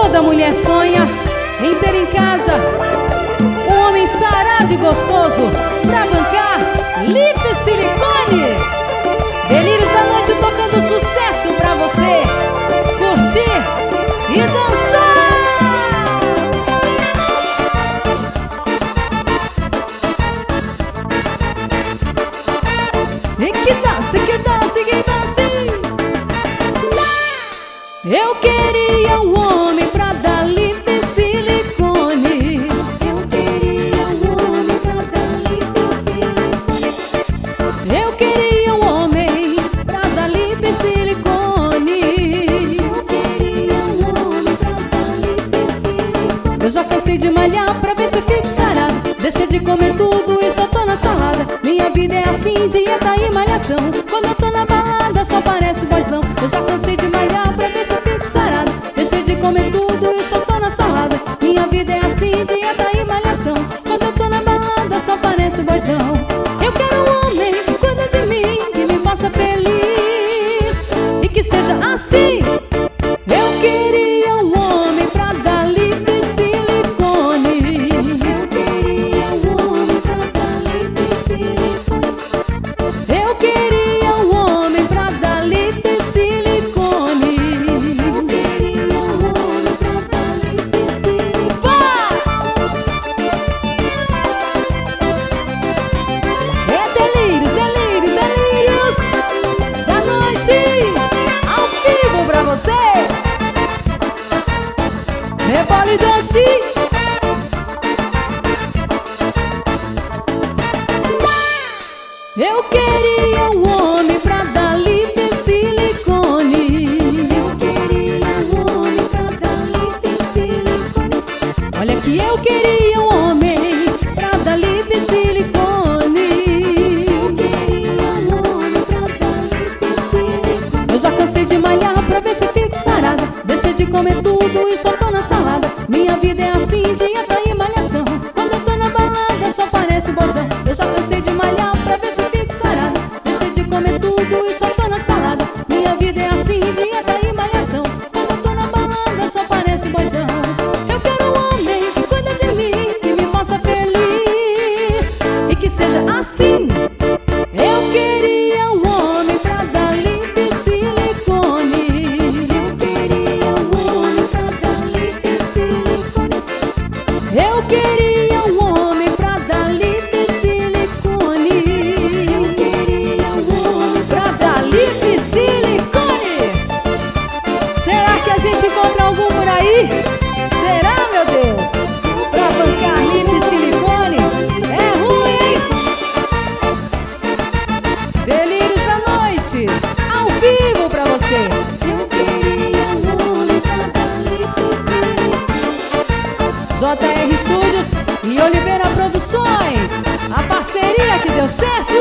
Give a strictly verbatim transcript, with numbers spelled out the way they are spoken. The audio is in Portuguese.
Toda mulher sonha em ter em casa um homem sarado e gostoso pra bancar Lipe Silicone. Delírios da noite tocando sucesso pra você curtir e dançar. E que dance, que dance, que dance. Eu queria um homem pra dar Lipe Silicone. Eu queria um homem pra dar Lipe Silicone. Eu queria um homem pra dar Lipe Silicone. Eu queria um homem pra dar Lipe Silicone. Eu já cansei de malhar pra ver se fico sarado. Deixei de comer tudo e só tô na salada. Minha vida é assim, dieta e malhação. Quando eu tô na balada só parece boizão. Eu já cansei de malhar pra ver se fico sarada. Deixei de comer tudo e só tô na salada. Minha vida é assim, dieta e malhação. Quando eu tô na balada só parece boizão. Eu quero um homem que cuida de mim, que me faça feliz e que seja assim. Eu queria um homem pra dar Lipe Silicone. Eu queria um homem pra dar Lipe Silicone. Eu queria um homem pra dar Lipe Silicone. Eu queria um homem pra dar Lipe Silicone. É delírios, delírios, delírios da noite, ao vivo pra você. Rebola e dance. Eu queria um homem pra dar Lipe Silicone. Eu queria um homem pra dar Lipe Silicone. Olha que eu queria um homem pra dar Lipe Silicone. Eu queria um homem pra dar Lipe Silicone. Eu já cansei de malhar pra ver se fico sarada. Deixei de comer tudo e só tô na salada. Minha vida é assim, dieta e malhação. Quando eu tô na balada só parece bozão. Eu já cansei de malhar pra ver se fico sarada. Deixei de comer tudo e só tô na salada. Minha vida é assim, dieta e malhação. Quando eu tô na balada só parece boizão. Eu quero um homem que cuida de mim, que me faça feliz e que seja assim. Eu queria um homem pra dar Lipe Silicone. Eu queria um homem pra dar Lipe Silicone. Eu queria um homem pra dar Lipe Silicone. Eu queria um homem pra dar Lipe Silicone. Será que a gente encontra algum por aí? Será, meu Deus? Pra bancar Lipe Silicone é ruim, hein? Delírios da noite, ao vivo pra você. Eu queria um homem pra dar Lipe Silicone. J R Studios e Oliveira Produções, a parceria que deu certo.